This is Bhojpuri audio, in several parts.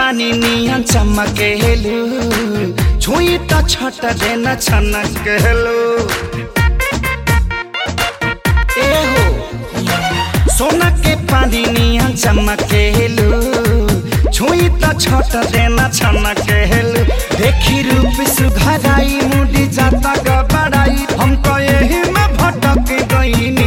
पानी नियन चमकेलू छुई त छट देन छनकेलू ए हो सोना के पानी नियन चमकेलू छुई त छट देन छनकेलू देखी रूप सुघराई मुड़ी जाता गबड़ाई हम तो यही में भटक गईनी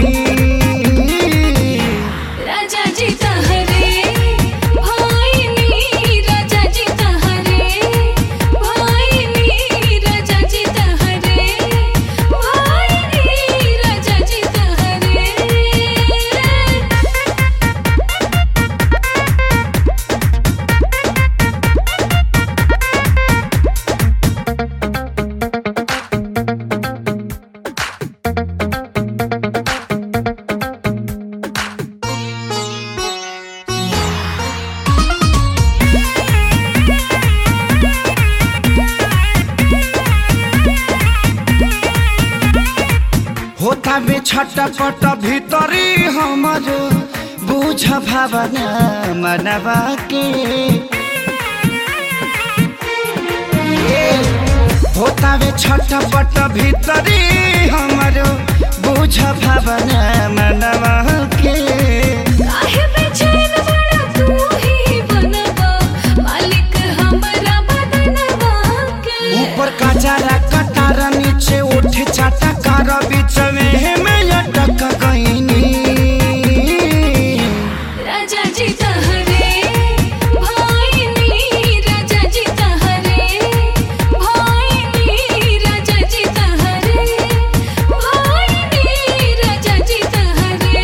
होता बे छटपट भीतरी हमर बुझ भावना मनवा के होता बे छटपट भीतरी हमर बुझ भावना मनवा के काहे बेचैन बड़ा तू ही बनवा मालिक हमरा बदनवा के ऊपर काजरा कटार नीचे उठ चाटा कार बीच में लटक गईनी राजा जी तहरे भाईनी राजा जी तहरे भाईनी राजा जी तहरे भाईनी राजा जी तहरे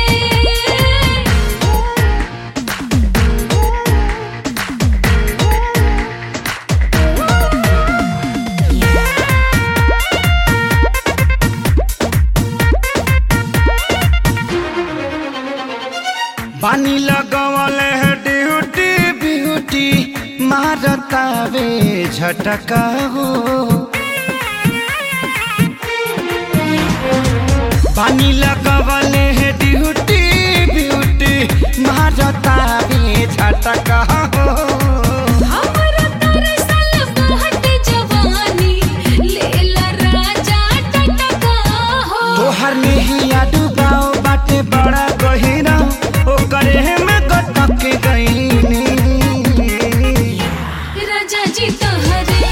पानी लगवल है ड्यूटी ब्यूटी मारता वे झटका हो पानी लगवल है ड्यूटी ब्यूटी मारता वे झटका हो हमरा तरसल बहत जवानी लेला राजा टटका हो तोहर नहिया डुबाओ बाटे बड़ा गहिरा ओकरे में गटक गईनी राजा जी तहरे